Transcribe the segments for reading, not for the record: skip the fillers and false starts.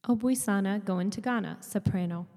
Obuisana going to Ghana, soprano.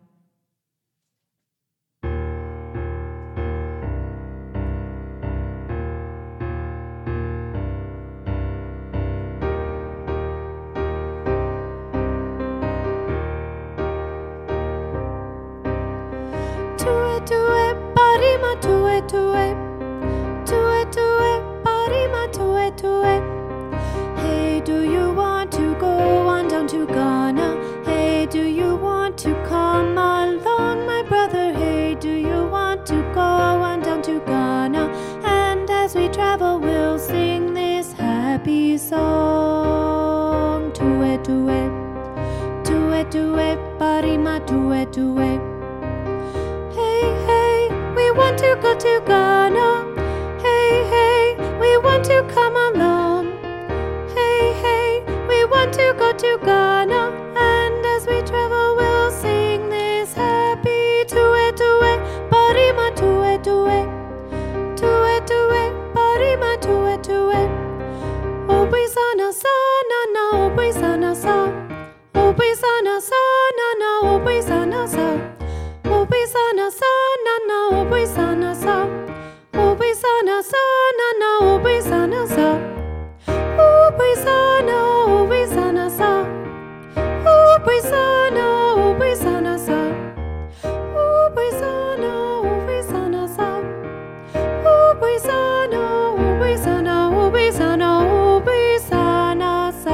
Tue tue parima tue tue, tue tue parima tue tue. Hey, do you want to go on down to Ghana? Hey, do you want to come along, my brother? Hey, do you want to go on down to Ghana? And as we travel, we'll sing this happy song. Tue tue, tue tue parima tue tue. Hey, hey, we want to go to Ghana. Hey, hey, we want to come along. Hey, hey, we want to go to Ghana. And as we travel, we'll sing this happy tue tue, parima tue tue, tue tue, parima tue tue. Obuisana sa na na, obuisana sa, obuisana sa na na, obuisana sa. Obuisana sa na na, obuisana sa, obuisana sa na na, obuisana sa. Obuisana, obuisana sa, obuisana, obuisana sa, obuisana, obuisana sa, obuisana, obuisana, obuisana, obuisana sa.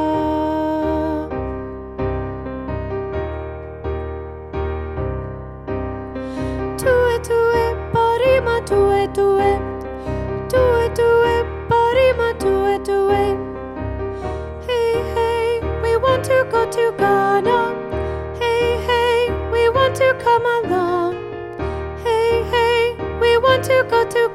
Tue tue parima tue tue, tue tue parima tue tue. Hey, hey, we want to go to Ghana. Hey, hey, we want to come along. Hey, hey, we want to go to